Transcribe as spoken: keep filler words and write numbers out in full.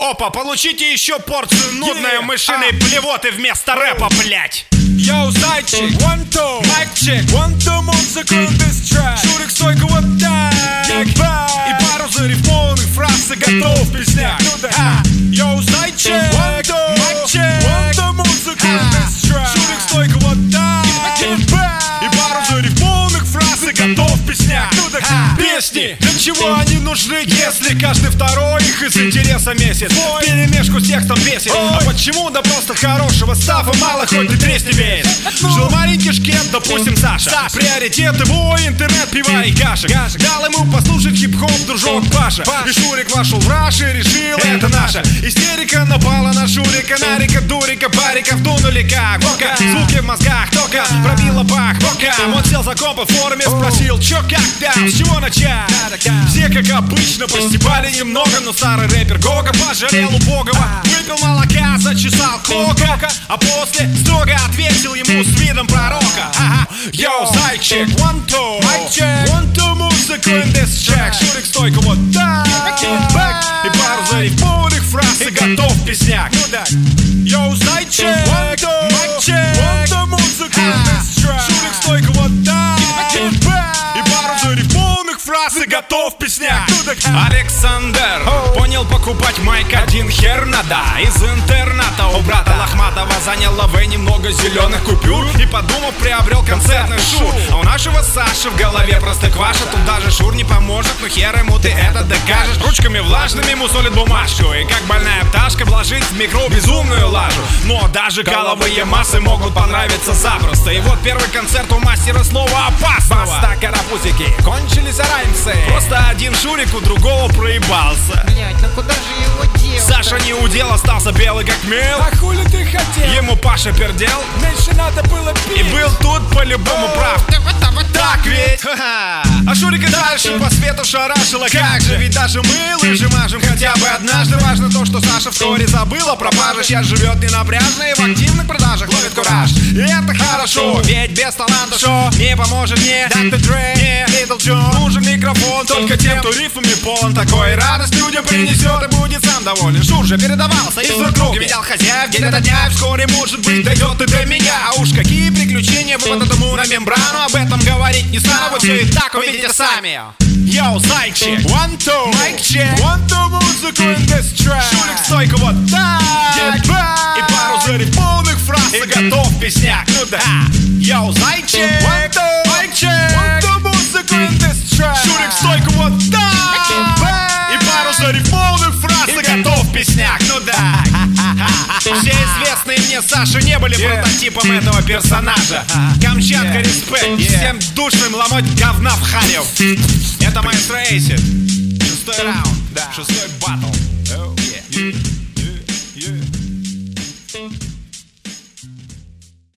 Опа, получите еще порцию нудной Yeah. мышиной А. блевоты вместо рэпа, блять. Йоу, зайчик, one two, mic check, one two, музыку без трек. Шурик, стойка, вот так. И пару зарифмованных фраз и готов песняк. Йоу, зайчик, one two, mic check, one two, музыку без трек. Шурик, стойка, вот так. И пару зарифмованных фраз и готов песняк. Песни, для чего они нужны, если каждый второй их из интереса месяц? Перемешку с текстом бесит. А почему? Да просто хорошего стафа мало, хоть ты тресни весь. Жил маленький шкет, допустим, Саша. Приоритет его интернет, пива и кашек. Дал ему послушать хип-хоп, дружок Паша. И Шурик вошел в раш и решил, это наша истерика напала на Шурика, Нарика, Дурика, Барика вдунули как вока. Звуки в мозгах только пробила бах, вока. Он сел за комп в форме, спросил, чё, как там, с чего начать? Все, как обычно, постебали немного, но старый рэпер Гога пожалел убогого. Выпил молока, зачесал кока, а после строго ответил ему с видом пророка. Ага. Йоу, зайчик, one two, one two, музыку in this track. Шурик, стойка, вот так. И пару зарифмованных фраз и готов песняк. Йоу, зайчик, one two, one two, музыку in this track. Шурик, стойка, вот так. И пару зарифмованных фраз и готов песняк. Александр понял, покупать майк один хер надо. Из интерната у брата Лохматова занял ЛВ немного зеленых купюр и, подумав, приобрел концертный шур. А у нашего Саши в голове просто кваша. Тут даже шур не поможет, но хер ему ты это докажешь. Ручками влажными мусолит бумажку и, как больная пташка, вложить в микро безумную лажу. Но даже головые массы могут понравиться запросто. И вот первый концерт у мастера слова опасного. Баста, карапузики, кончились раймсы. Просто один Шурик у другого проебался. Блять, ну куда же его делать? Саша не удел, остался белый как мел. А хули ты хотел? Ему Паша пердел Меньше надо было пить. и был тут по-любому прав. Так ведь? Ха-ха. А Шурика дальше по свету шарашило. Как же, ведь даже мы лыжи мажем хотя бы однажды. Важно то, что Саша вскоре забыл о пропаже. Сейчас живет ненапряжно и в активных продажах ловит кураж. И это хорошо, ведь без таланта шо не поможет мне доктор Dre, не Little John. Нужен микрофон только тем, кто рифмами полон. Такой радость людям принесет и будет сам доволен. Шур же передавался из рук в руки, видел хозяев день ото дня. И вскоре, может быть, дойдет и до меня. А уж какие приключения вот этому на мембрану. Об этом говорить не стану, вот все и так увидите сами. Йоу, зайчик, one two, mic check, one two, музыку in this track. Шурик, стойка, вот так. И пару зарифмованных фраз и готов песняк. Ну да. Йоу, зайчик, one two, mic check, one two, музыку in this track. Шурик, стойка, вот так. И пару зарифмованных фраз и готов песняк. Ну да. Все известные мне Саши не были yeah. прототипом этого персонажа. Камчатка, yeah. респект yeah. всем душным ломоть говна в харев. Это Maestro Acid. Шестой раунд, да. Шестой баттл.